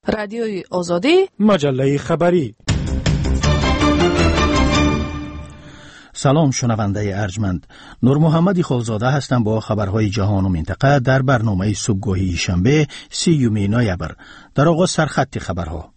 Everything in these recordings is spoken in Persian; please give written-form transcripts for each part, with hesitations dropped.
رادیوی آزادی، مجله خبری. سلام شنونده ارجمند، نور محمدی خالزاده هستم با خبرهای جهان و منطقه در برنامه صبحگاهی شنبه 30 نوامبر. در آغاز سرخط خبرها.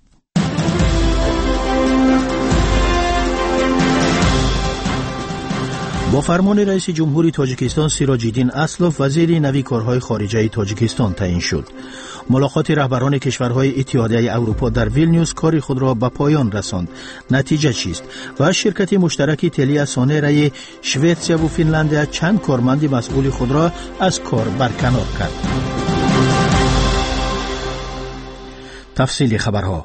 با فرمان رئیس جمهوری تاجیکستان سیراج‌الدین اسلوف وزیر نوی کارهای خارجه تاجیکستان تعیین شد. ملاقات رهبران کشورهای اتحادیه اروپا در ویلنیوس کار خود را به پایان رساند. نتیجه چیست؟ و شرکت مشترک تلیا سونرای شوئدیا و فنلاندیا چند کارمند مسئول خود را از کار برکنار کرد. تفصیل خبرها.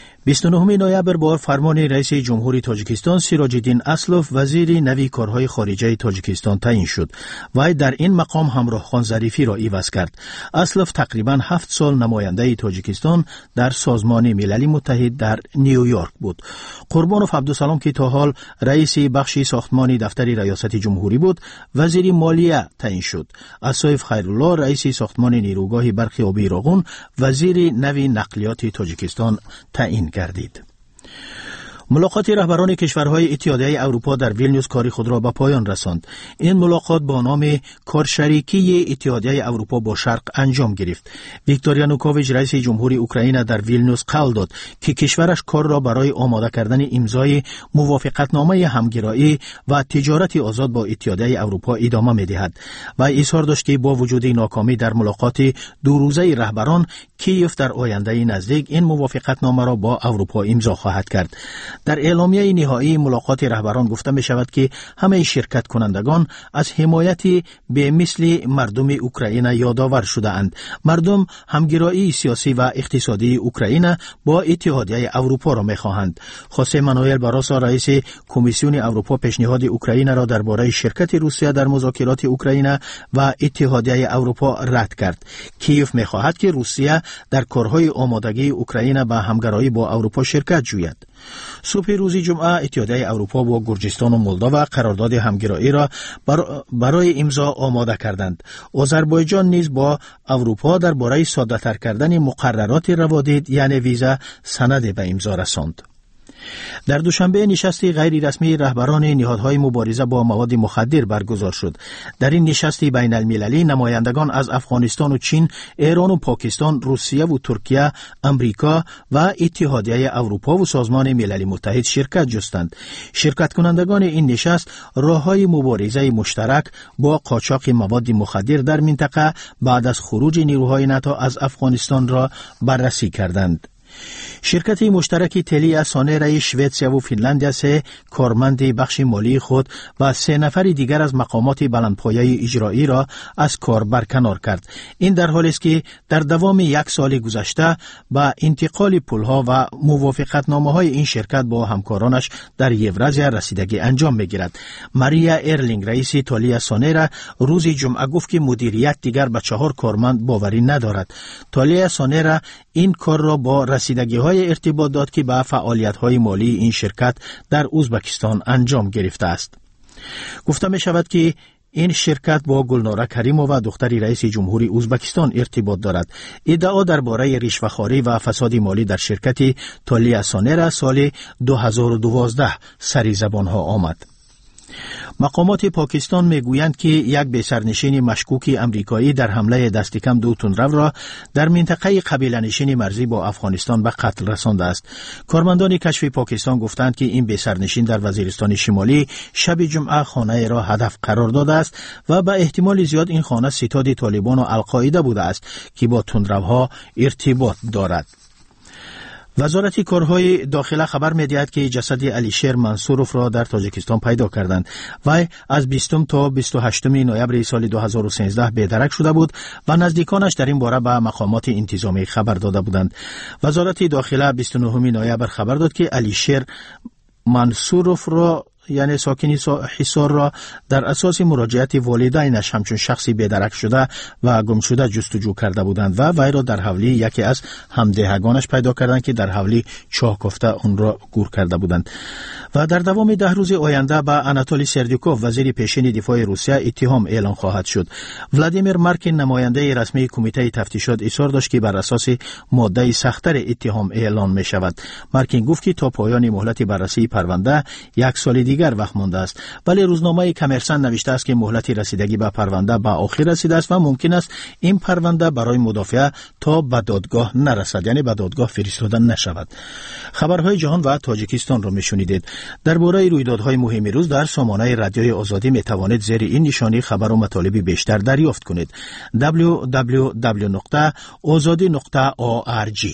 29 نوامبر با فرمان رئیس جمهوری تاجیکستان سیراج‌الدین اسلوف وزیر نوی کارهای خارجه تاجیکستان تعیین شد. وی در این مقام همراه خان ظریفی را عوض کرد. اسلوف تقریباً 7 سال نماینده تاجیکستان در سازمان ملل متحد در نیویورک بود. قربانوف عبدالسلام که تا حال رئیس بخش ساختمانی دفتر ریاست جمهوری بود، وزیر مالیه تعیین شد. اسایف خیرالله رئیس ساختمان نیروگاه برق آبی راغون وزیر نوی نقلیات تاجیکستان تعیین گردید. ملاقات رهبران کشورهای اتحادیه اروپا در ویلنیوس کاری خود را به پایان رساند. این ملاقات با نام کارشریکی اتحادیه اروپا با شرق انجام گرفت. ویکتور یانوکوویچ رئیس جمهوری اوکراین در ویلنیوس قول داد که کشورش کار را برای آماده کردن امضای موافقتنامه همگرایی و تجارت آزاد با اتحادیه اروپا ادامه می‌دهد و اظهار داشت که با وجود ناکامی در ملاقات دو روزه رهبران کیف در آینده نزدیک این موافقتنامه را با اروپا امضا خواهد کرد. در اعلامیه نهایی ملاقات رهبران گفته می شود که همه شرکت کنندگان از حمایت به مثل مردم اوکراین یادآور شده اند. مردم همگرایی سیاسی و اقتصادی اوکراین با اتحادیه اروپا را می خواهند. خوسه مانوئل باروسو رئیس کمیسیون اروپا پیشنهاد اوکراین را درباره شرکت روسیه در مذاکرات اوکراین و اتحادیه اروپا رد کرد. کیف می خواهد که روسیه در کارهای آمادگی اوکراین به همگرایی با اروپا شرکت جوید. صبح روز جمعه اتحادیه اروپا با گرجستان و مولداوا قرارداد همگرایی را برای امضا آماده کردند. آذربایجان نیز با اروپا درباره ساده‌تر کردن مقررات روادید یعنی ویزا سند به امضا رساند. در دوشنبه نشستی غیر رسمی رهبران نهادهای مبارزه با مواد مخدر برگزار شد. در این نشستی بین المللی نمایندگان از افغانستان و چین، ایران و پاکستان، روسیه و ترکیه، امریکا و اتحادیه اروپا و سازمان ملل متحد شرکت جستند. شرکت کنندگان این نشست راههای مبارزه مشترک با قاچاق مواد مخدر در منطقه بعد از خروج نیروهای ناتو از افغانستان را بررسی کردند. شرکت مشترک تلیا سونرای شوئدیا و فنلاندیا 3 کارمند بخش مالی خود و 3 نفر دیگر از مقامات بلندپایه اجرایی را از کار برکنار کرد. این در حالی است که در دوام 1 سال گذشته با انتقال پولها و موافقتنامه‌های این شرکت با همکارانش در یوراسیا رسیدگی انجام می‌گیرد. ماریا ارلینگ رئیس تلیا سونرا روز جمعه گفت که مدیریت دیگر به 4 کارمند باوری ندارد. تلیا سونرا این کار را با رسیدگی‌های ارتباط داد که به فعالیت‌های مالی این شرکت در ازبکستان انجام گرفته است. گفته می شود که این شرکت با گلناره کریمووا و دختر رئیس جمهوری ازبکستان ارتباط دارد. ادعا درباره رشوه‌خواری و فساد مالی در شرکت تلیا سونرا سال 2012 سری زبان‌ها آمد. مقامات پاکستان میگویند که یک بسرنشین مشکوک امریکایی در حمله دست کم 2 تندرو را در منطقه قبیله‌نشین مرزی با افغانستان به قتل رسانده است. کارمندان کشف پاکستان گفتند که این بسرنشین در وزیرستان شمالی شب جمعه خانه را هدف قرار داده است و به احتمال زیاد این خانه ستاد طالبان و القاعده بوده است که با تندروها ارتباط دارد. وزارت کارهای داخله خبر می‌دهد که جسد علیشیر منصوروف را در تاجیکستان پیدا کردند. وی از 20 تا 28 نوامبر سال 2013 بی‌درک شده بود و نزدیکانش در این باره به مقامات انتظامی خبر داده بودند. وزارت داخله 29 نوامبر خبر داد که علیشیر منصوروف را یعنی ساکن حصار را در اساس مراجعت والدینش همچون شخصی بی‌درک شده و گم شده جستجو کرده بودند و وی را در حولی یکی از همدهگانش پیدا کردند که در حولی چاه کوفته اون را گور کرده بودند. و در دوام 10 روز آینده به آناتولی سردیکوف وزیر پیشین دفاع روسیه اتهام اعلان خواهد شد. ولادیمیر مارکین نماینده رسمی کمیته تفتیشات اصرار داشت که بر اساس ماده سخت‌تر اتهام اعلان می شود. مارکین گفت که تا پایان مهلت بررسی پرونده 1 سال دیگر وقت مانده است، ولی روزنامه کامرسن نوشته است که مهلت رسیدگی به پرونده به آخر رسیده است و ممکن است این پرونده برای مدافع تا به دادگاه نرسد، یعنی به دادگاه فرستاده نشود. خبرهای جهان و تاجیکستان را میشنیدید. درباره رویدادهای مهم روز در سامانه رادیوی آزادی می توانید زیر این نشانی خبر و مطالب بیشتر دریافت کنید. www.azadi.org.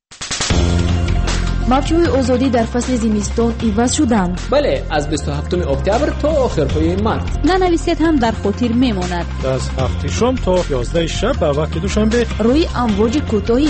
موجهای آزادی در فصل زمستان عوض شدند. بله، از 27 اکتبر تا آخرهای مارس. ننویسید هم در خاطر میماند. از 7 شام تا 11 شب به وقت دوشنبه روی امواج کوتاه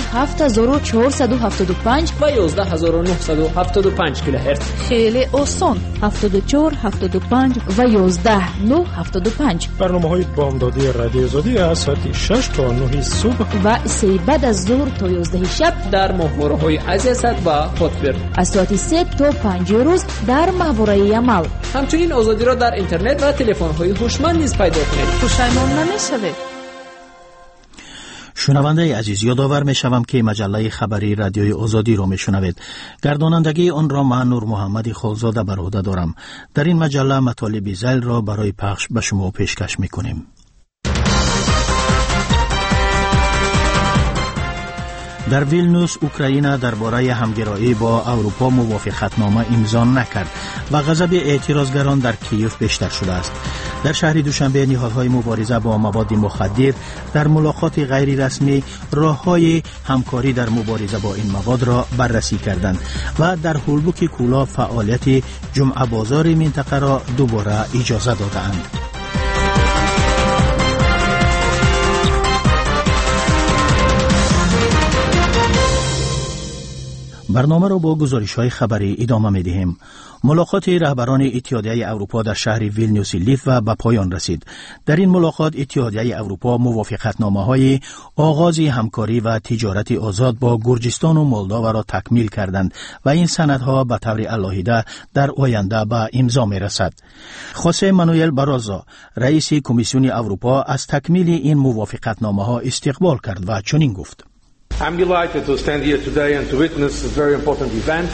7475 و 11975 کیلوهرتز. خیلی آسان. 74 75 و 11975. برنامه‌های بامدادی رادیو آزادی از ساعت 6 تا 9 صبح و 3 بعد از ظهر تا 11 شب در ماهواره‌های عزیزت و خاطر. از ساعت 3 تا 5 روز در ماهواره عمل. همچنین آزادی را در اینترنت و تلفن‌های هوشمند نیز پیدا کنید. پشیمان نمی‌شوید. شنونده عزیز، یادآور می‌شوم که مجله خبری رادیوی آزادی را می‌شنوید. گردانندگی آن را من نور محمدی خالزاده بر عهده دارم. در این مجله مطالب ذیل را برای پخش به شما پیشکش می‌کنیم. در ویلنیوس اوکراین درباره همگرایی با اروپا موافقتنامه امضا نکرد و غضب اعتراضگران در کیف بیشتر شده است. در شهر دوشنبه نهادهای مبارزه با مواد مخدر در ملاقات غیر رسمی راههای همکاری در مبارزه با این مواد را بررسی کردند و در هولبوک کولا فعالیت جمعه بازار منطقه را دوباره اجازه دادند. برنامه را با گزارش‌های خبری ادامه می‌دهیم. ملاقات رهبران اتحادیه اروپا در شهر ویلنیوس لیتوا به پایان رسید. در این ملاقات اتحادیه اروپا موافقتنامه‌های آغاز همکاری و تجارت آزاد با گرجستان و مولداوا را تکمیل کردند و این سندها به طور علاهیده در آینده به امضا می‌رسد. خوسه مانوئل بارازو، رئیس کمیسیون اروپا، از تکمیل این موافقتنامه‌ها استقبال کرد و چنین گفت: I'm delighted to stand here today and to witness a very important event,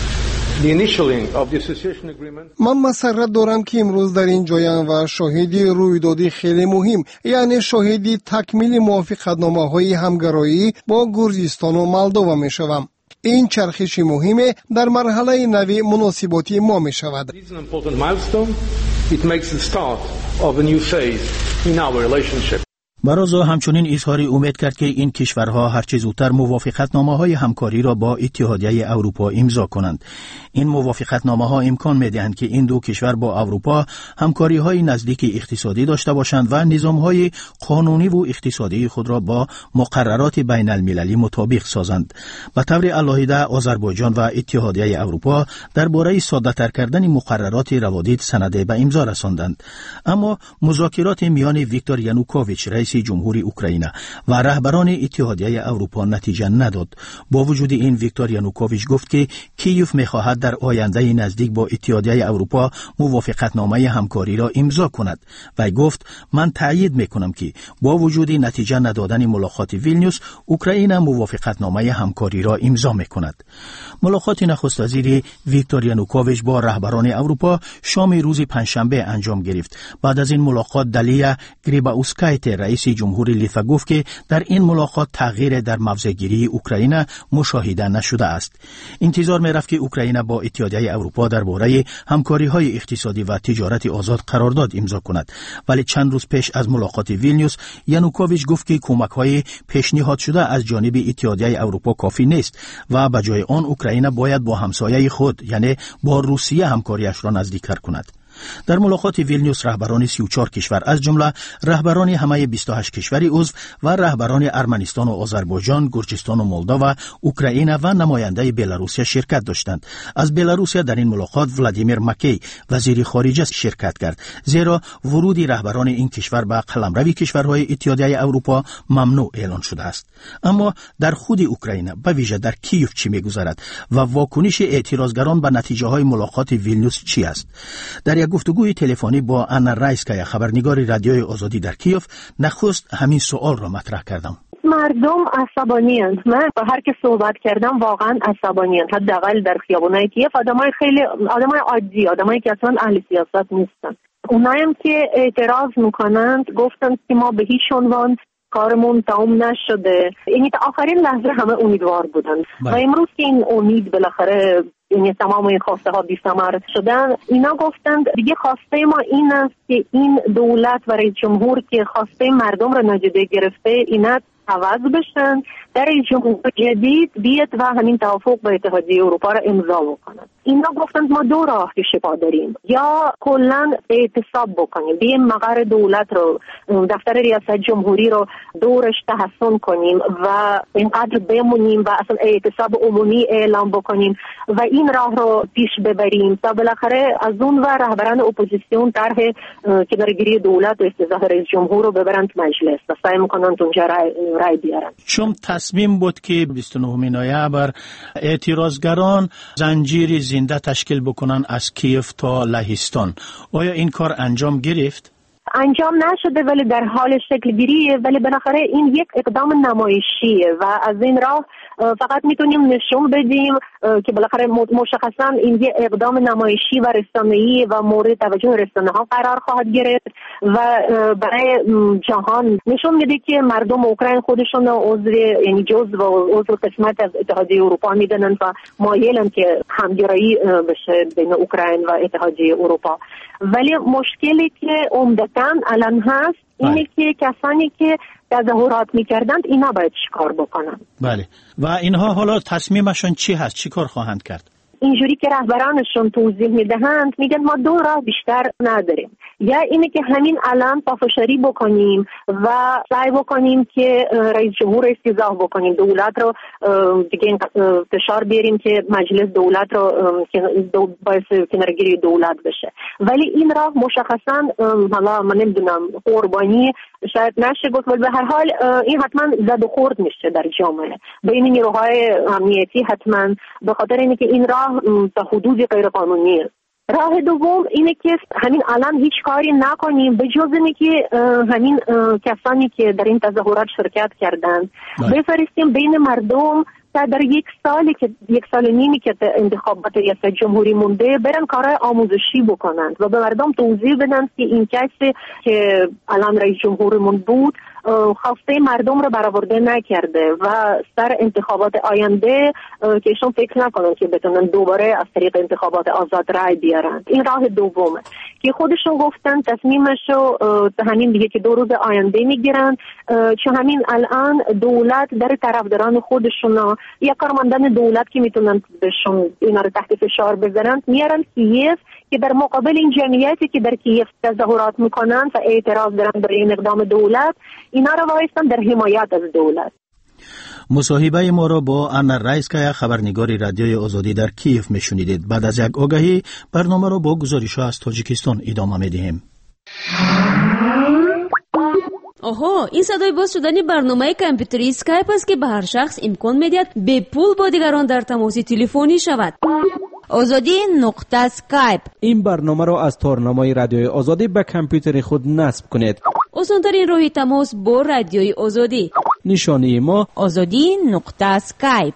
the initialing of the association agreement. من مسرت دارم که امروز در این جایم و شاهدی رویدادی خیلی مهم، یعنی شاهدی تکمیل موافقتنامه‌های همکاری با گرجستان و مولداوا میشوم. این چرخش مهمه در مرحله نوی مناسباتی ما میشود. This is an important milestone. It makes the start of a new phase in our relationship. بارازو همچنین اظهار امید کرد که این کشورها هرچه زودتر موافقتنامه‌های همکاری را با اتحادیه اروپا امضا کنند. این موافقتنامه‌ها امکان می‌دهند که این دو کشور با اروپا همکاری‌های نزدیک اقتصادی داشته باشند و نظام‌های قانونی و اقتصادی خود را با مقررات بین‌المللی مطابق سازند. به طور علاهیده آذربایجان و اتحادیه اروپا درباره ساده‌تر کردن مقررات روابط سند به امضا رساندند. اما مذاکرات میان ویکتور یانوکوویچ رئیس جمهوری اوکراین و رهبران اتحادیه اروپا نتیجه نداد. با وجود این ویکتور یانوکوویچ گفت که کیف می‌خواهد در آینده نزدیک با اتحادیه اروپا موافقتنامه همکاری را امضا کند و گفت: من تایید می‌کنم که با وجود نتیجه ندادن ملاقات ویلنیوس، اوکراین موافقتنامه همکاری را امضا می‌کند. ملاقات نخست وزیر ویکتور یانوکوویچ با رهبران اروپا شام روز پنجشنبه انجام گرفت. بعد از این ملاقات دالیا گریباوسکایت رئیس جمهوری لیتوا گفت که در این ملاقات تغییر در موضع‌گیری اوکراین مشاهده نشده است. انتظار می‌رفت که اوکراین با اتحادیه اروپا درباره همکاری‌های اقتصادی و تجارت آزاد قرارداد امضا کند، ولی چند روز پیش از ملاقات ویلنیوس یانوکوویچ گفت که کمک‌های پیشنهاد شده از جانب اتحادیه اروپا کافی نیست و به جای آن اوکراین باید با همسایه خود یعنی با روسیه همکاریش را نزدیک‌تر کند. در ملاقات ویلنیوس رهبران 34 کشور از جمله رهبران همه 28 کشور عضو و رهبران ارمنستان و آذربایجان، گرجستان و مولداوا و اوکراین و نماینده بلاروسیا شرکت داشتند. از بلاروسیا در این ملاقات ولادیمیر مکی وزیر خارجه شرکت کرد، زیرا ورود رهبران این کشور به قلمرو کشورهای اتحادیه اروپا ممنوع اعلان شده است. اما در خود اوکراین به ویژه در کیف چی می‌گذرد و واکنش اعتراضگران به نتیجه های ملاقات ویلنیوس چی است؟ در یک گفتگوی تلفنی با آنا رایسکایا خبرنگار رادیوی آزادی در کیف نخست همین سوال را مطرح کردم. مردم عصبانی‌اند. من با هر که صحبت کردم واقعا عصبانی‌اند. حداقل در خیابان‌های کیف آدمای عادی، آدمایی که اصلا اهل سیاست نیستن. اونایم که اعتراض میکنند گفتند که ما به هیچ عنوان کارمون تمام نشده. یعنی تا آخرین لحظه همه امیدوار بودند و امروز که این امید بالاخره یعنی تمام این خواسته ها بی‌ثمر شدن، اینا گفتند دیگه خواسته ما این است که این دولت و رئیس جمهور که خواسته مردم را نادیده گرفته اینا عوض بشن، در رئیس جمهور جدید بیاد و همین توافق با اتحادیه اروپا را امضا بکنند. اینا گفتند ما دو راه پیش پا داریم، یا کلا اعتصاب بکنیم، بیایم مقر دولت رو، دفتر ریاست جمهوری رو دورش تحصن کنیم و اینقدر بمونیم و اصلا اعتصاب عمومی اعلام بکنیم و این راه رو پیش ببریم تا بالاخره از اون و رهبران اپوزیسیون طرح که درگیری دولت و استضعاف رئیس جمهور رو ببرند مجلس و سعی میکنند اونجا رای بیارن. چون تصمیم بود که 29 نوامبر اعتراضگران زنجیری زنده تشکیل بکنن از کیف تا لهستان، آیا این کار انجام گرفت؟ انجام نشده ولی در حال شکل گیریه، ولی بالاخره این یک اقدام نمایشیه و از این راه فقط میتونیم نشون بدیم که بالاخره مشخصا این یک اقدام نمایشی و رسانه‌ای و مورد توجه رسانه‌ها قرار خواهد گرفت و برای جهان نشون میده که مردم اوکراین خودشون عضو یعنی جزء و عضو قسمت از اتحادیه اروپا میدونن و مایلن که همگرایی بشه بین اوکراین و اتحادیه اروپا. ولی مشکلی که عمدتاً الان هست اینه که کسانی که تظاهرات میکردند اینا باید چیکار بکنن. بله، و اینها حالا تصمیمشون چی هست؟ چی کار خواهند کرد؟ اینجوری که رهبرانشون توضیح میدهند میگن ما دو راه بیشتر نداریم، یا اینه که همین الان پافشاری بکنیم و سعی بکنیم که رئیس جمهور استیضاح بکنیم، دولت رو دیگه فشار بیاریم که مجلس دولت رو باعث کنارگیری دولت بشه. ولی این راه مشخصا حالا من نمیدونم قربانی شاید نشه گفت، ولی به هر حال این حتما زد و خورد میشه در جامعه بین نیروهای امنیتی، حتما به خاطر اینه که این راه تا حدودی غیر قانونیه. راه دوم اینه که همین الان هیچ کاری نکنیم به جز اینه که همین کسانی که در این تظاهرات شرکت کردن بفرستیم بین مردم تا در یک سال نیمی که انتخابات ریاست جمهوری مونده برن کارهای آموزشی بکنند و به مردم توضیح بدن که این کسی که الان رئیس جمهورمون بود خواسته مردم رو برآورده نکرده و سر انتخابات آینده که ایشون فکر نکنن که بتونن دوباره از طریق انتخابات آزاد رای بیارن. این راه دومه که خودشون گفتن تصمیمشو همین دیگه که 2 روز آینده میگیرن، چون همین الان دولت در طرفداران خودشون یا کارمندان دولت که میتونن بهشون اینا رو تحت فشار بذارن میارن کیف که در مقابل این جمعیتی که در کیف تظاهرات میکنن و اعتراض دارن برای این اقدام دولت، اینا رو وایستن در حمایت از دولت. مصاحبه ما را با آنا رایسکایا خبرنگار رادیوی آزادی در کیف میشنیدید. بعد از یک آگهی برنامه را با گزارش‌ها از تاجیکستان ادامه میدهیم. آها، این صدای باز شدن برنامه کامپیوتری اسکایپ است که به هر شخص امکان میدهد به پول با دیگران در تماس تلفنی شود. آزادی نقطه اسکایپ. این برنامه را از تارنمای رادیوی آزادی به کامپیوتر خود نصب کنید. آسان‌ترین راه تماس با رادیوی آزادی. نشانه ما آزادی نقطه اسکایپ.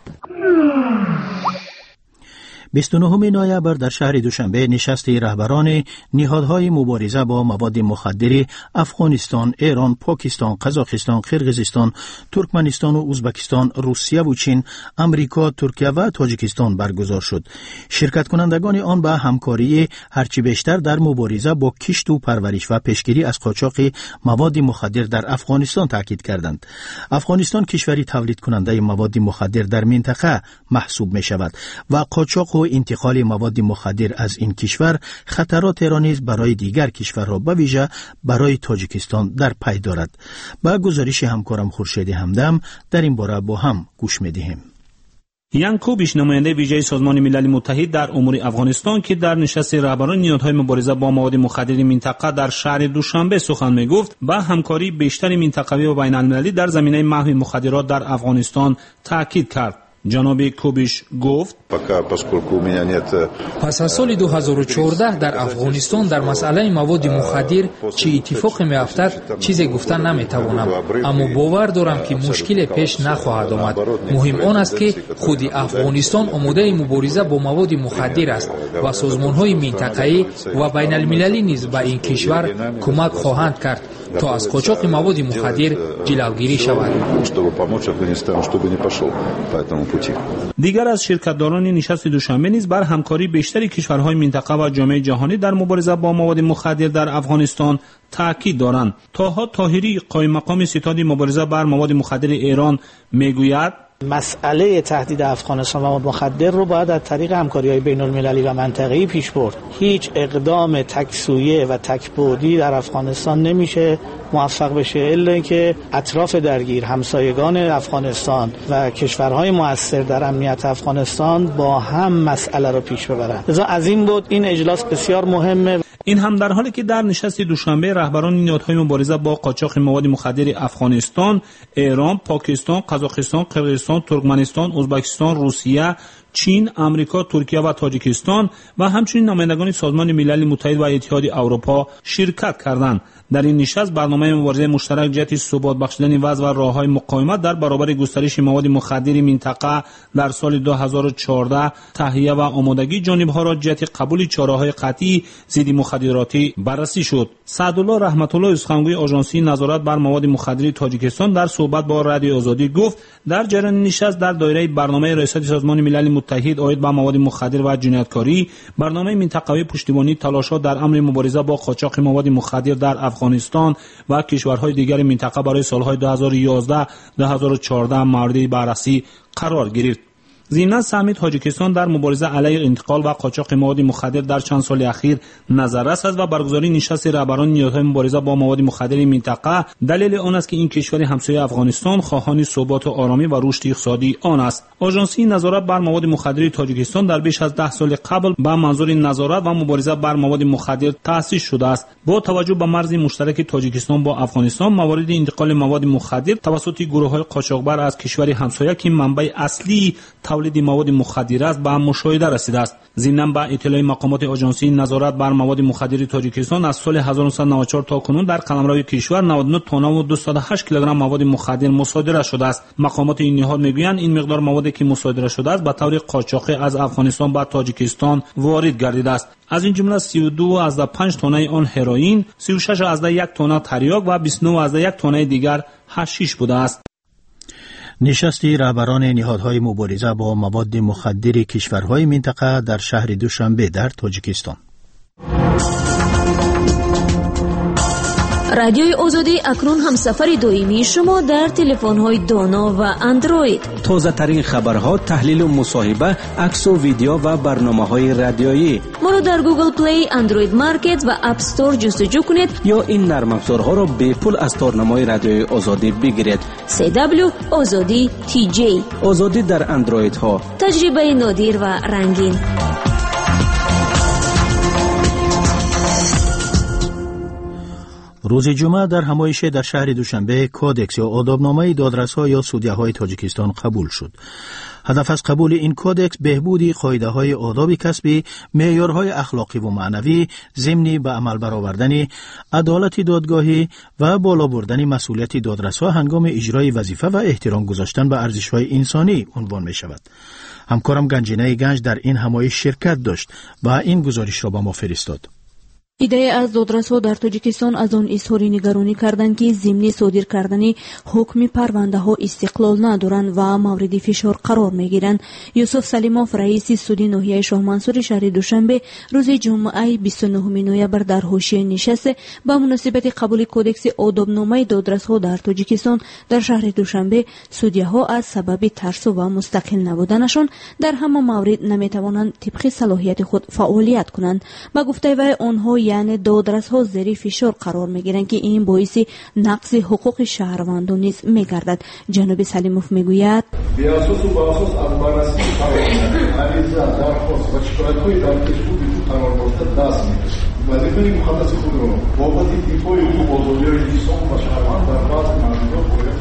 29 نوامبر در شهر دوشنبه نشست رهبران نهادهای مبارزه با مواد مخدر افغانستان، ایران، پاکستان، قزاقستان، قرقیزستان، ترکمنستان و ازبکستان، روسیه و چین، امریکا، ترکیه و تاجیکستان برگزار شد. شرکت کنندگان آن به همکاری هرچی بیشتر در مبارزه با کشت و پرورش و پیشگیری از قاچاق مواد مخدر در افغانستان تاکید کردند. افغانستان کشوری تولید کننده مواد مخدر در منطقه محسوب می شود و قاچاق و و انتقال مواد مخدر از این کشور خطرات را نیز برای دیگر کشورها به ویژه برای تاجیکستان در پی دارد. با گزارش همکارم خورشید همدم در این باره با هم گوش می‌دهیم. یان کوبیش نماینده ویژه سازمان ملل متحد در امور افغانستان که در نشست رهبران نهادهای مبارزه با مواد مخدر منطقه در شهر دوشنبه سخن میگفت و همکاری بیشتر منطقوی و بین المللی در زمینه محو مخدرات در افغانستان تاکید کرد. جناب کوبیش گفت پس از سال 2014 در افغانستان در مسئله مواد مخدر چه اتفاقی میافتد چیزی گفتن نمیتوانم، اما باور دارم که مشکل پیش نخواهد آمد. مهم آن است که خود افغانستان آماده مبارزه با مواد مخدر است و سازمان‌های منطقه‌ای و بین المللی نیز به این کشور کمک خواهند کرد تا از قاچاق مواد مخدر جلوگیری شود. دیگر از شرکت‌داران نشست دوشنبه نیز بر همکاری بیشتری کشورهای منطقه و جامعه جهانی در مبارزه با مواد مخدر در افغانستان تاکید دارند. طاها طاهری قائم مقام ستاد مبارزه بر مواد مخدر ایران میگوید مسئله تهدید افغانستان و مواد مخدر رو باید از طریق همکاری‌های بین‌المللی و منطقه‌ای پیش برد. هیچ اقدام تکسویه و تکبودی در افغانستان نمیشه موفق بشه الا اینکه اطراف درگیر، همسایگان افغانستان و کشورهای مؤثر در امنیت افغانستان با هم مسئله رو پیش ببرند. لذا از این بود این اجلاس بسیار مهمه. این هم در حالی که در نشست دوشنبه رهبران نهادهای مبارزه با قاچاق مواد مخدر افغانستان، ایران، پاکستان، قزاقستان، قرقیزستان، ترکمنستان، ازبکستان، روسیه، چین، امریکا، ترکیه و تاجیکستان و همچنین نمایندگان سازمان ملل متحد و اتحاد اروپا شرکت کردند. در این نشست برنامه مبارزه مشترک جهت ثبات بخشیدن وضع و راههای مقاومت در برابر گسترش مواد مخدر منطقه در سال 2014 تهیه و آمادگی جانبها را جهت قبول چاره‌های قطعی ضد مخدراتی بررسی شد. سعدالله رحمت الله سخنگوی آژانسی نظارت بر مواد مخدر تاجیکستان در صحبت با رادیو آزادی گفت در جریان نشست در دایره برنامه ریاست سازمان ملل متحد عاید به مواد مخدر و جنایتکاری، برنامه منطقوی پشتیبانی تلاشات در امر مبارزه با قاچاق مواد مخدر در افغانستان و کشورهای دیگر منطقه برای سالهای 2011-2014 مورد بررسی قرار گرفت. ضمن سهمی تاجیکستان در مبارزه علیه انتقال و قاچاق مواد مخدر در چند سال اخیر نظررس است و برگزاری نشست رهبران نهادهای مبارزه با مواد مخدر منطقه دلیل آن است که این کشور همسایه افغانستان خواهان ثبات و آرامی و رشد اقتصادی آن است. آژانسی نظارت بر مواد مخدر تاجیکستان در بیش از 10 سال قبل با منظور نظارت و مبارزه بر مواد مخدر تأسیس شده است. با توجه به مرز مشترک تاجیکستان با افغانستان، موارد انتقال مواد مخدر توسط گروه‌های قاچاقبر از کشور همسایه که منبع اصلی تولید مواد مخدر است به مشاهده رسیده است. ضمن با اطلاع مقامات آژانسی نظارت بر مواد مخدر تاجیکستان از سال 1994 تا کنون در قلمرو کشور 99 تن و 208 کیلوگرم مواد مخدر مصادره شده است. مقامات این نهاد میگویند این مقدار موادی که مصادره شده است به طور قاچاقی از افغانستان به تاجیکستان وارد گردیده است. از این جمله 32.5 تن آن هروئین، 36.1 تن تریاک و 29.1 تن دیگر حشیش بوده است. نشستی رهبران نهادهای مبارزه با مواد مخدر کشورهای منطقه در شهر دوشنبه در تاجیکستان. رادیوی آزادی اکنون هم سفر دائمی شما در تلفن‌های دانا و اندروید. تازه ترین خبرها، تحلیل و مصاحبه، عکس و ویدیو و برنامه‌های رادیویی. ما را در گوگل پلی، اندروید مارکت و اپ استور جستجو کنید یا این نرم افزارها را به پول از تارنمای رادیوی آزادی بگیرید. CW آزادی TJ. آزادی در اندروید ها. تجربه نادر و رنگین. روز جمعه در همایش در شهر دوشنبه کودکس یا آدابنامه دادرس‌ها یا سودیه‌های تاجیکستان قبول شد. هدف از قبول این کودکس بهبودی قاعده‌های آداب کسبی، معیارهای اخلاقی و معنوی، ضمن به عمل برآوردن عدالت دادگاهی و بالا بردن مسئولیت دادرس‌ها هنگام اجرای وظیفه و احترام گذاشتن به ارزش‌های انسانی عنوان می‌شود. همکارم گنجینه گنج در این همایش شرکت داشت و این گزارش را به ما فرستاد. ایده از دادرس‌ها در تاجیکستان از آن اظهار نگرانی کردند که ضمن صادر کردن حکم پرونده‌ها استقلال ندارند و مورد فشار قرار می‌گیرند. یوسف سلیموف رئیس سود ناحیه شاه منصور شهر دوشنبه روز جمعه 29 نوامبر در حاشیه نشست با مناسبت قبول کدکس آدابنامه دادرس‌ها در تاجیکستان در شهر دوشنبه سودی‌ها از سبب ترس و مستقل نبودنشان در همه مورد نمی‌توانند طبق صلاحیت خود فعالیت کنند. با گفته وی آنها یعنی دادرس‌ها زیر فشار قرار می‌گیرند که این باعث نقض حقوق شهروندان نیز می‌گردد. جناب سلیموف می‌گوید بیاساس و باساس از بررسی عریضه درخواست و شکایت‌های در کشور قرار گرفته دست می‌کشد. وظیفه مقدس خود را بابت دفاع حقوق آزادی انسان و شهروند در بعض موارد باید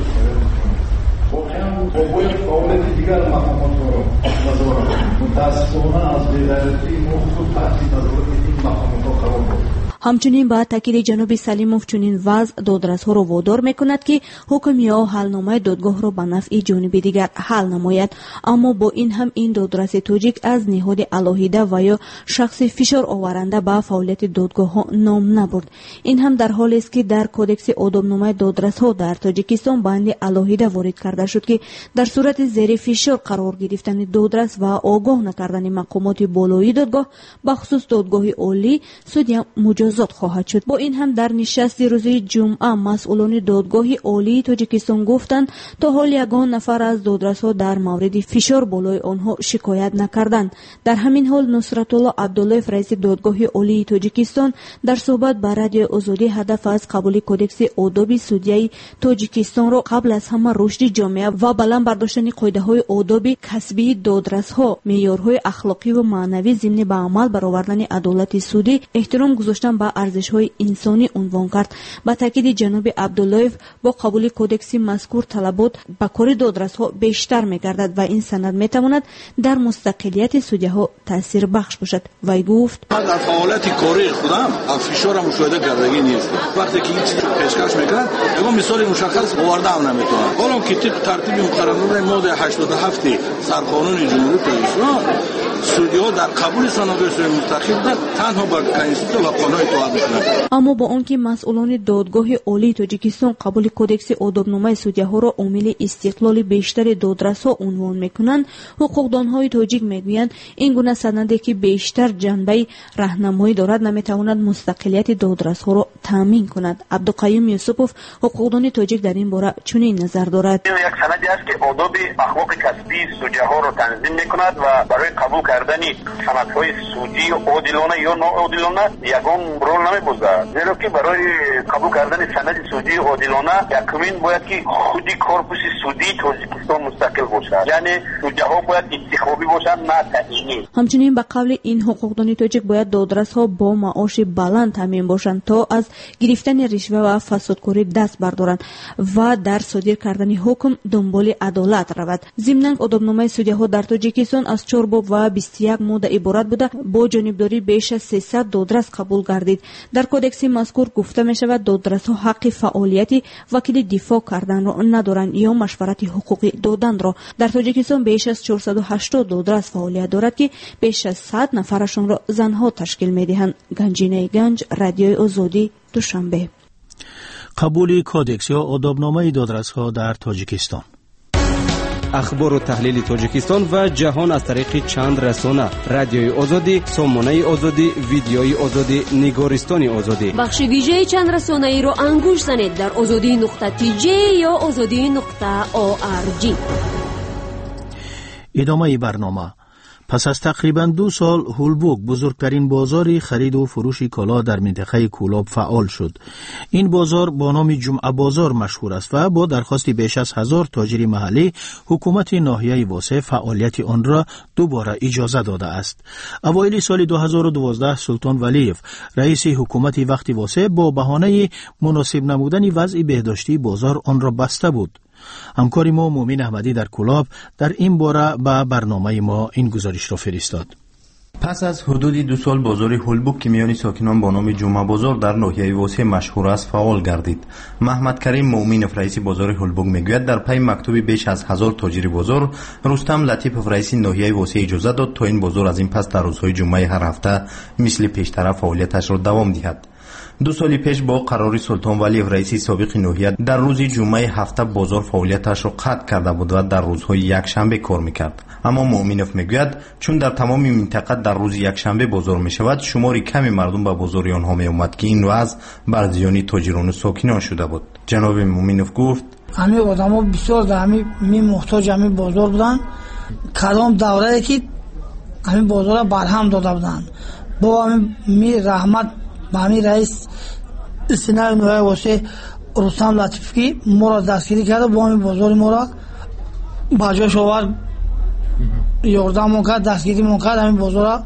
واقعا باید فعالیت دیگر مقامات را نظارت کنیم. متأسفانه از بی‌غیرتی موضوع تحت نظارت این مقامات قرار گرفت. همچنین با تاکید جناب سلیموف چنین وضع دادرس‌ها را وادار می‌کند که حکم یا حلنامه دادگاه را به نفع جانب دیگر حل نماید. اما با این هم این دادرس تاجیک از نهاد علاهیده و یا شخص فشار آورنده به فعالیت دادگاه‌ها نام نبرد. این هم در حالی است که در کدکس آدابنامه دادرس‌ها در تاجیکستان بند علاهیده وارد کرده شد که در صورت زیر فشار قرار گرفتن دادرس و آگاه نکردن مقامات بالایی دادگاه بخصوص دادگاه عالی سودی مجازات خواهد شد. با این هم در نشست روز جمعه مسئولان دادگاه عالی تاجیکستان گفتند تا حال یگان نفر از دادرس‌ها در مورد فشار بالای آنها شکایت نکردند. در همین حال نصرت الله عبدالله رئیس دادگاه عالی تاجیکستان در صحبت با رادیو آزادی هدف از قبول کدکس آداب سودیه تاجیکستان را قبل از همه رشد جامعه و بلند برداشتن قاعده‌های آداب کسبی دادرس‌ها، معیارهای اخلاقی و معنوی ضمن به عمل برآوردن عدالت سودی، احترام گذاشتن به ارزش‌های انسانی عنوان کرد. با تاکید جناب عبدالله با قبول کدکس مذکور طلبات به کار دادرس‌ها بیشتر می‌گردد و این سند می‌تواند در مستقلیت سودی‌ها تاثیر بخش باشد. وی گفت در فعالیت کاری خودم فشار مشاهده کردگی نیست. وقتی که این چیز پیشکش می‌کنند اما مثال مشخص آورده هم نمی‌تونم. حالا که ترتیب مقررات ماده 87 سرقانون جمهوری اسلامی سودی‌ها در قبول سند به مستقل تنها با کنستیتوسیون و قانون اطاعت می‌کنند. اما با آنکه مسئولان دادگاه عالی تاجیکستان قبول کدکس آدابنامه سودی‌ها را عامل استقلال بیشتر دادرس‌ها عنوان می‌کنند، حقوقدان‌های تاجیک می‌گویند این گونه سندی که بیشتر جنبه راهنمایی دارد نمی‌تواند مستقلیت دادرس‌ها را تامین کند. عبدالقیوم یوسفوف حقوقدان تاجیک در این باره چنین نظر دارد. این یک سندی است که آداب اخلاق کسبی سودی‌ها را تنظیم می‌کند و برای قبول کردن سندهای سودی عادلانه یا ناعادلانه یگان رول نمی‌بازد. زیرا که برای قبول کردن سند سودی عادلانه یکمین باید که خودی کورپوس سودی تاجیکستان مستقل باشد، یعنی سودی‌ها باید انتخابی باشند نه تعیینی. همچنین به قول این حقوقدان تاجیک باید دادرس‌ها با معاش بلند تامین باشند تا از گرفتن رشوه و فسادکاری دست بردارند و در صادر کردن حکم دنبال عدالت رود. ضمناً آدابنامه سودی‌ها در تاجیکستان از 4 باب و 21 ماده عبارت بوده با جانبداری بیش از 300 دادرس قبول گردید. در کدکس مذکور گفته می شود دادرس‌ها حق فعالیت وکیل دفاع کردن را ندارند یا مشورت حقوقی دادن را. در تاجیکستان بیش از 480 دادرس فعالیت دارد که بیش از 100 نفرشان را زنها تشکیل می دهند. گنجینه گنج، رادیوی آزادی، دوشنبه. قبول کدکس یا آدابنامه دادرس‌ها در تاجیکستان. اخبار و تحلیل تاجیکستان و جهان از طریق چند رسانه: رادیوی آزادی، سامانه آزادی، ویدیوی آزادی، نگارستان آزادی. بخش ویژه چند رسانه ای را انگوش زنید در azadi.tj یا azadi.org. ادامه برنامه. پس از تقریباً 2 سال هولبوک بزرگترین بازار خرید و فروش کالا در منطقه کولاب فعال شد. این بازار با نام جمعه بازار مشهور است و با درخواست بیش از 1000 تاجر محلی حکومت ناحیه واسه فعالیت آن را دوباره اجازه داده است. اوایل سال 2012 سلطان ولیف رئیس حکومت وقت واسه با بهانه مناسب نمودن وضع بهداشتی بازار آن را بسته بود. همکار ما مومن احمدی در کولاب در این باره به برنامه ما این گزارش را فرستاد. پس از حدود 2 سال بازار هولبوک که میان ساکنان با نام جمعه بازار در ناحیه واسه مشهور است فعال گردید. محمد کریم مومینوف رئیس بازار هولبوک میگوید در پی مکتوب بیش از 1000 تاجر بازار رستم لطیفوف رئیس ناحیه واسه اجازه داد تا این بازار از این پس در روزهای جمعه هر هفته مثل پیشتر فعالیتش را دوام دهد. 2 سال پیش با قرار سلطان ولیف رئیس سابق ناحیه در روز جمعه هفته بازار فعالیتش را قطع کرده بود و در روزهای یکشنبه کار میکرد. اما مومینوف میگوید چون در تمام منطقه در روز یکشنبه بازار میشود شماری کمی مردم به بازار آنها می آمد که این وضع بر زیان تاجران و ساکنان شده بود. جناب مومینوف گفت همه آدما بسیار در همین محتاج همین بازار بودن. کدام دوره که همین بازار برهم داده بودن با همین رحمت با همین رئیس سینای نوعه واسه رستم لطیفی ما را دستگیری کرده با همین بازار ما را بجاش آورد یاردم کرد دستگیری کرد همین بازار را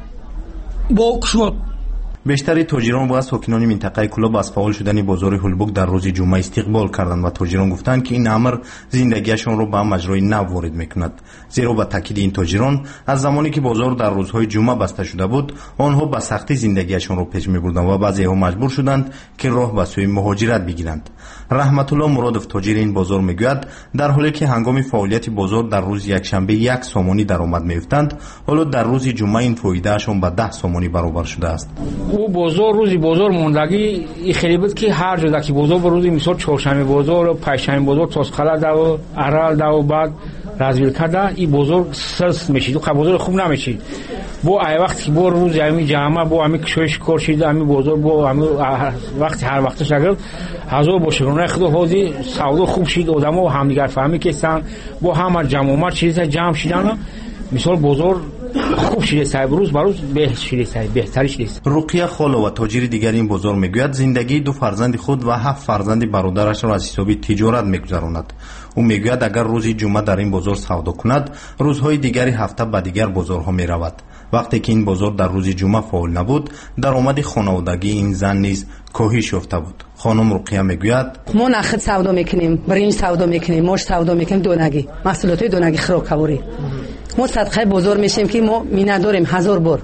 با شد. بیشتر تاجران و ساکنان منطقه کلاب از فعال شدن بازار هولبوک در روز جمعه استقبال کردند و تاجران گفتند که این امر زندگیشان را به مجرای نو وارد میکند. زیرا به تاکید این تاجران از زمانی که بازار در روزهای جمعه بسته شده بود آنها به سختی زندگیشان را پیش میبردند و بعضی‌ها مجبور شدند که راه به سوی مهاجرت بگیرند. رحمت الله مرادوف تاجر این بازار میگوید در حالی که هنگام فعالیت بازار در روز یکشنبه 1 سامانی درآمد می‌یافتند حالا در روز جمعه این فایدهشان به 10 سامانی برابر شده است. او بازار روزی بازار موندگی خیلی بود که هر جا که بازار به روزی مثال چهارشنبه بازار و پنجشنبه بازار تاسخلا و ارال و بعد رزویل کرده این بازار سست میشید و بازار خوب نمیشید. با ای وقتی با روز همین جمعه با همین کشش کارشید همین بازار با همین وقتی هر وقتش اگر هزار باشه رونه خود حاضی سودا خوب شید آدم‌ها همدیگر فهمی که سن با هم جمع چیز جمع شدن مثال بازار خوب شده سای روز بروز بهترش نیست. رقیه خاله و تاجر دیگر این بازار میگوید زندگی 2 فرزند خود و 7 فرزند برادرش را از حساب تجارت میگذراند. او میگوید اگر روزی جمعه در این بازار سودا کند روزهای دیگری هفته به دیگر بازارها میرود. وقتی که این بازار در روز جمعه فعال نبود درآمد خانوادگی این زن نیز کاهش یافته بود. خانم رقیه میگوید ما نخود سودا میکنیم، برنج سودا میکنیم، ماش سودا میکنیم، دونگی محصولات دونگی خرابکاری. ما صدقه بازار میشیم که ما می نداریم 1000 بار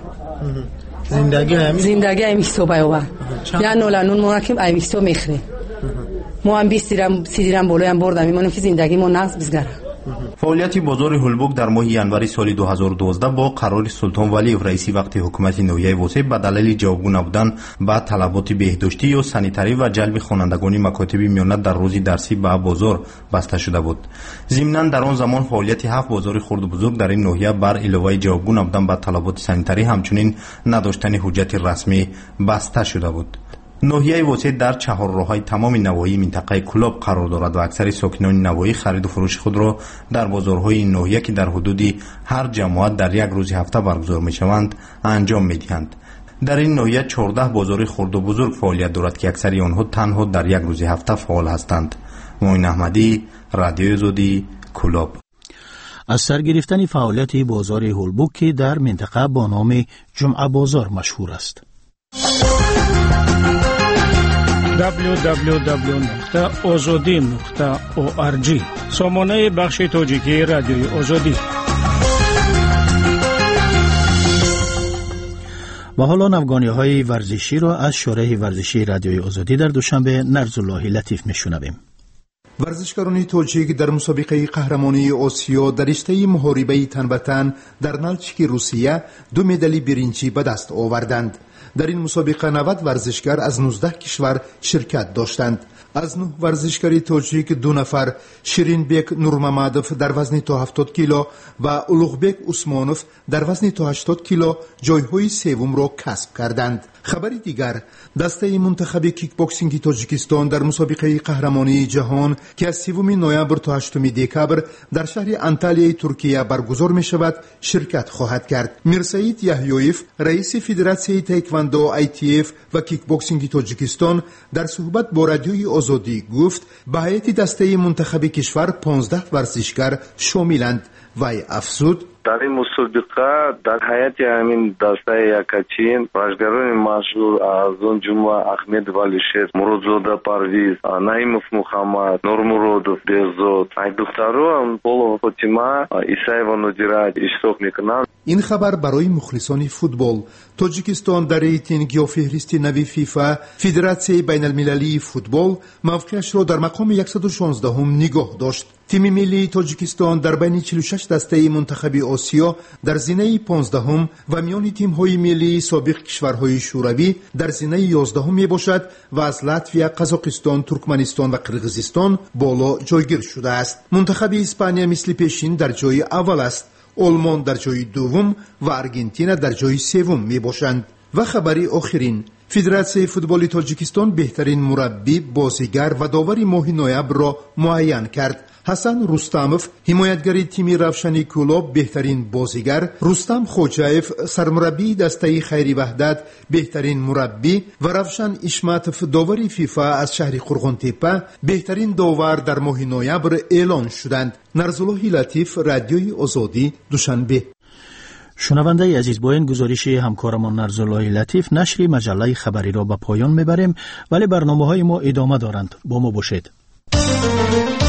زندگی همین صبح و یا نولانون ما که همین صبح میخریم ما هم 20 درم بالای هم بردم میمونیم که زندگی ما نقص بزگره. فعالیت بازار هولبوک در ماه ینوری سال 2012 با قرار سلطان ولیف رئیس وقت حکومت ناحیه واسه به دلیل جوابگو نبودن به طلبات بهداشتی یا سانیتری و جلب خوانندگان مکاتب میانه در روزی درسی به بازار بسته شده بود. ضمناً در آن زمان فعالیت 7 بازار خرد و بزرگ در این ناحیه بر علاوه جوابگو نبودن به طلبات سانیتری همچنین نداشتن حجت رسمی بسته شده بود. ناحیه واسه در چهارراه‌های تمام نواحی منطقه کلاب قرار دارد و اکثر ساکنان نواحی خرید و فروش خود را در بازارهای این ناحیه که در حدود هر جماعت در یک روز هفته برگزار می‌شوند انجام می‌دهند. در این ناحیه 14 بازار خرد و بزرگ فعالیت دارد که اکثر آنها تنها در یک روز هفته فعال هستند. معین احمدی، رادیو آزادی، کلاب. از سر گرفتن فعالیت بازار هولبوک که در منطقه با نام جمعه بازار مشهور است. www.azadi.org سامانه بخش تاجیکی رادیوی آزادی. و حالا نوگانی‌های ورزشی را از شارح ورزشی رادیوی آزادی در دوشنبه نرزالله لطیف میشنویم. ورزشکاران تاجیک در مسابقه قهرمانی آسیا در رشته محاربه تن به تن در نلچیک روسیه 2 مدال برنجی به دست آوردند. در این مسابقه 90 ورزشکار از 19 کشور شرکت داشتند. از 9 ورزشکار تاجیک 2 نفر شیرینبek نورمامادوف در وزن تا 70 کیلو و اولوغبek عثمانوف در وزن تا 80 کیلو جایهای سوم را کسب کردند. خبری دیگر، دسته منتخب کیک باکسینگ تاجیکستان در مسابقه قهرمانی جهان که از 3 نوامبر تا 8 دکبر در شهر انتالیای ترکیه برگزار می شود شرکت خواهد کرد. میرسعید یحیویف رئیس فدراسیون تایکواندو ITF و کیک باکسینگ تاجیکستان در صحبت با رادیوی آزادی گفت به هیئت دسته منتخب کشور 15 ورزشکار شاملند. وی افزود در این مسابقه در حیات همین دسته یکاچین باشگران مشهور از اون جمله احمد ولیشیر، مرودزاده پرویز، نعیمов محمد، نورمуродов بهزاد، ای دخترو پولو فاطمه عیسایeva نودیرا اشتراک میکنند. این خبر برای مخلصان فوتبال. تاجیکستان در ریتینگ یا فهرست نوی فیفا فدراسیون بین المللی فوتبال موقعش را در مقام 116 هم نگاه داشت. تیم ملی تاجیکستان در بین 46 دسته منتخب آسیا در زینه 15 هم و میان تیم های ملی سابق کشورهای شوروی در زینه 11 هم می باشد و از لاتویا، قزاقستان، ترکمنستان و قرغیزستان بالا جایگیر شده است. منتخب اسپانیا مثل پیشین در جای اول است. آلمان در جای دوم و آرژانتین در جای سوم می باشند. و خبری آخرین، فدراسیون فوتبال تاجیکستان بهترین مربی، بازیگر و داور ماه نوامبر را معین کرد. حسن رستموف حمایتگر تیم روشن کلوب بهترین بازیگر، رستم خوجایف سرمربی دسته خیری وحدت بهترین مربی و روشن اشماتوف داور فیفا از شهر قرغنتپه بهترین داور در ماه نوامبر اعلان شدند. نرزالله لطیف، رادیوی آزادی، دوشنبه. شنونده عزیز، با این گزارش همکارمان نرزالله لطیف نشر مجله خبری را به پایان میبریم، ولی برنامه‌های ما ادامه دارند. با ما باشید.